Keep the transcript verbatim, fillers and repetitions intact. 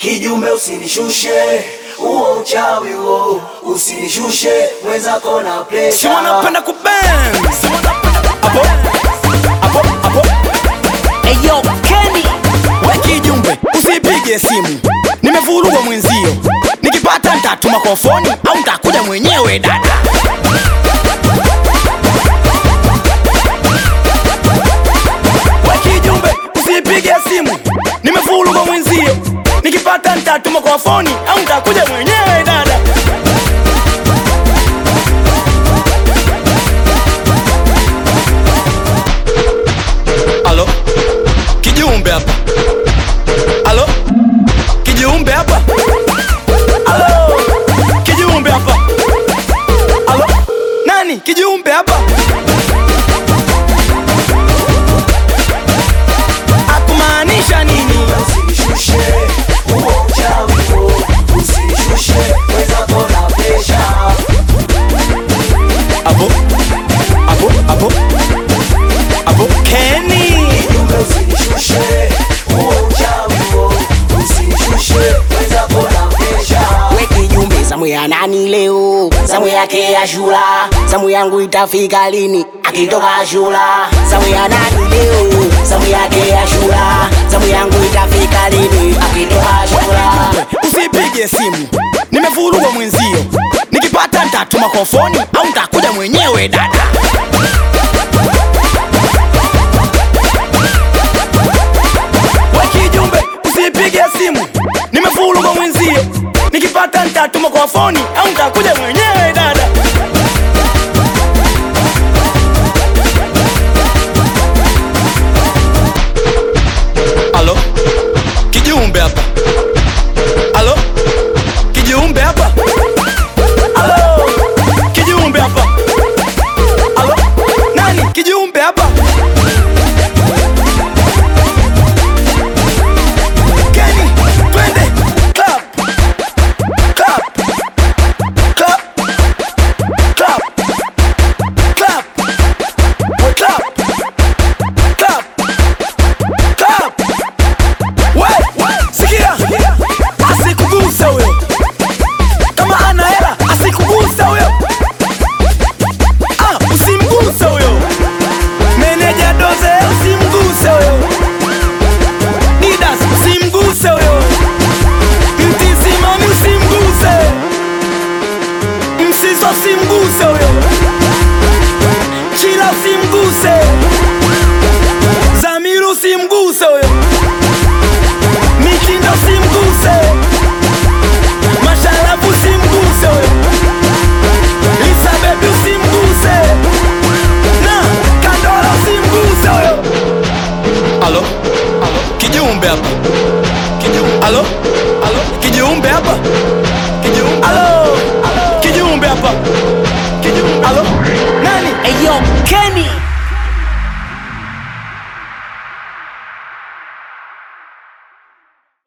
Kijumbe usinishushe, uo uchawi uo, usinishushe, mwenzako na pressure. Si wanapenda kubang, si wanapenda kubang. Apo, apo, apo. Eyo, Kenny. We kijumbe, usipige simu, nimevurugwa mwenzio. Nikipata nitatuma kwa phone, au nitakuja mwenyewe dada. We kijumbe, usipige simu, nimevurugwa mwenzio. Nikipata nitatuma kwa phone, au nitakuja mwenyewe dada. Alo, kijumbe hapa. Alo, kijumbe hapa. Alo, kijumbe hapa. Alo, nani kijumbe hapa? Akumaanisha nini? Usinishushe, uo uchawi uo, usinishushe, mwenzako na pressure. Abo, abo, abo, abo, Kenny. Kijumbe usinishushe, uo uchawi uo, usinishushe, mwenzako na pressure. We kijumbe, zamu ya nani leo? Zamu yake ya Shula. Zamu yangu itafika lini? Akitoka Shula. Zamu ya nani leo? Zamu yake ya Shula. Zamu yangu itafika lini? Akitoka Shula. Usipige simu, nimevurugwa mwenzio. Nikipata nitatuma kwa phone, au nitakuja mwenyewe dada. We kijumbe, usipige simu, nimevurugwa mwenzio. Nikipata nitatuma kwa phone, au nitakuja mwenyewe dada. Alo, kijumbe hapa. Alo, kijumbe hapa. Alo, kijumbe hapa. Alo, nani kijumbe hapa? Kenny, twende club. Club. Club. Club. Club. We club. Club. Club. We, sikia, asikuguse huyo. Kama ana hela, asikuguse huyo. Ah, usimguse huyo. Meneja Doze, usimguse huyo. Didas, usimguse huyo. Mtisimami, usimguse. Msiso, usimguse huyo. Chila, usimguse. Zamiru, usimguse huyo. Mikindo, usimguse. Masharafu, usimguse huyo. Lisa baby, usimguse. Na Kandora, usimguse huyo. Alo, kijumbe hapa. Kijumbe. Alo, alo, kijumbe hapa. Kijumbe. Alo.